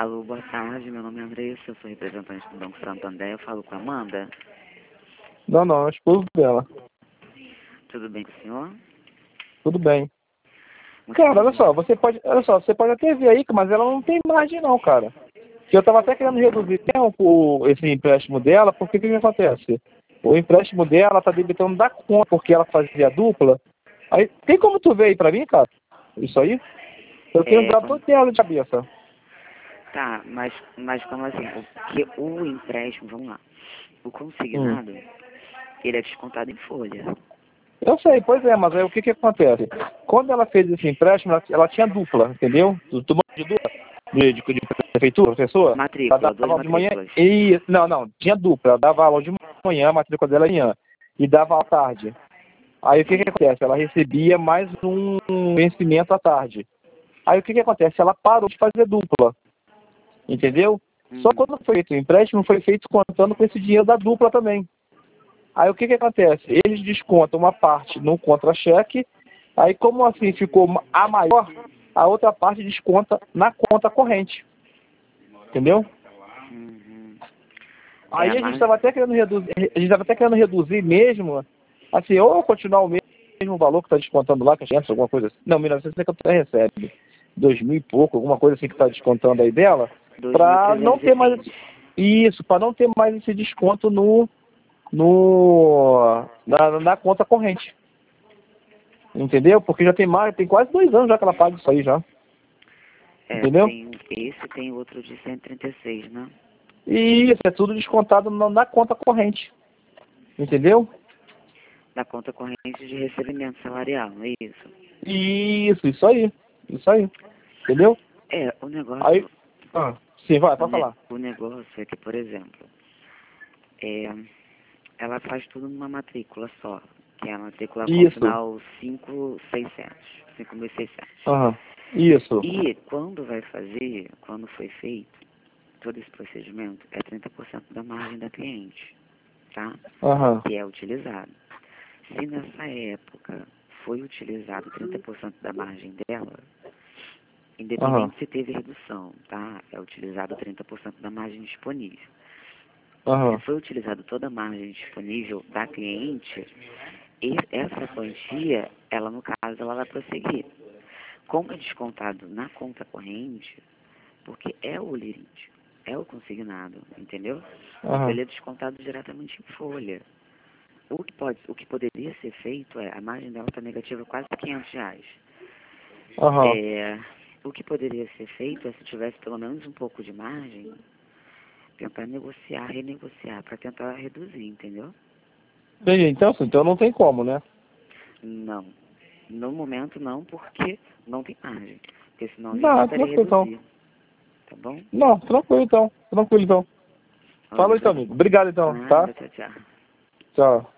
Alô, boa tarde, meu nome é Andressa, eu sou representante do Banco Santander, eu falo com a Amanda. Não, é o esposo dela. Tudo bem com o senhor? Tudo bem. Muito Cara, bom. olha só, você pode até ver aí, mas ela não tem margem não, cara. Eu tava até querendo reduzir esse empréstimo dela, porque o que acontece? O empréstimo dela tá debitando da conta, porque ela fazia dupla. Aí, tem como tu ver aí pra mim, cara? Isso aí? Eu tenho dado todo dela de cabeça. Tá, mas como assim? O empréstimo, vamos lá, o consignado, ele é descontado em folha. Eu sei, pois é, mas aí o que acontece? Quando ela fez esse empréstimo, ela tinha dupla, entendeu? Tu manda de dupla? De prefeitura, professor? Ela Matrícula, dava duas aula de manhã matrículas. e... Não, tinha dupla. Ela dava aula de manhã, a matrícula dela ia, e dava à tarde. Aí o que acontece? Ela recebia mais um vencimento à tarde. Aí o que acontece? Ela parou de fazer dupla, entendeu? Só quando foi feito o empréstimo, foi feito contando com esse dinheiro da dupla também. Aí o que acontece? Eles descontam uma parte no contra-cheque, aí como assim ficou a maior, a outra parte desconta na conta corrente. Entendeu? Aí a gente estava até querendo reduzir mesmo, assim, ou continuar o mesmo valor que está descontando lá, que a gente, alguma coisa assim. Não, 1950 até recebe. 2.000 e pouco, alguma coisa assim que está descontando aí dela, para não ter mais isso, para não ter mais esse desconto na conta corrente. Entendeu? Porque já tem quase 2 anos já que ela paga isso aí já. Entendeu? Esse tem outro de 136, né? E isso, é tudo descontado na conta corrente. Entendeu? Da conta corrente de recebimento salarial, não é isso? Isso aí. Isso aí. Entendeu? O negócio... Aí, sim, vai, pode falar. O negócio é que, por exemplo, ela faz tudo numa matrícula só, que é a matrícula com final 5.600, 5.600. Isso. E quando foi feito, todo esse procedimento é 30% da margem da cliente, tá? Que é utilizado. Se nessa época foi utilizado 30% da margem dela, independente se teve redução, tá? É utilizado 30% da margem disponível. Se foi utilizado toda a margem disponível da cliente, essa quantia, ela no caso, ela vai prosseguir. Como é descontado na conta corrente, porque é o limite, é o consignado, entendeu? Então ele é descontado diretamente em folha. O que poderia ser feito a margem dela está negativa quase R$500. O que poderia ser feito se tivesse pelo menos um pouco de margem, tentar negociar, renegociar, para tentar reduzir, entendeu? Entendi. Então não tem como, né? Não. No momento não, porque não tem margem. Porque senão a gente tentaria reduzir. Tá bom? Não, tranquilo então. Falou então, amigo. Obrigado então, tá? Tchau. Tchau.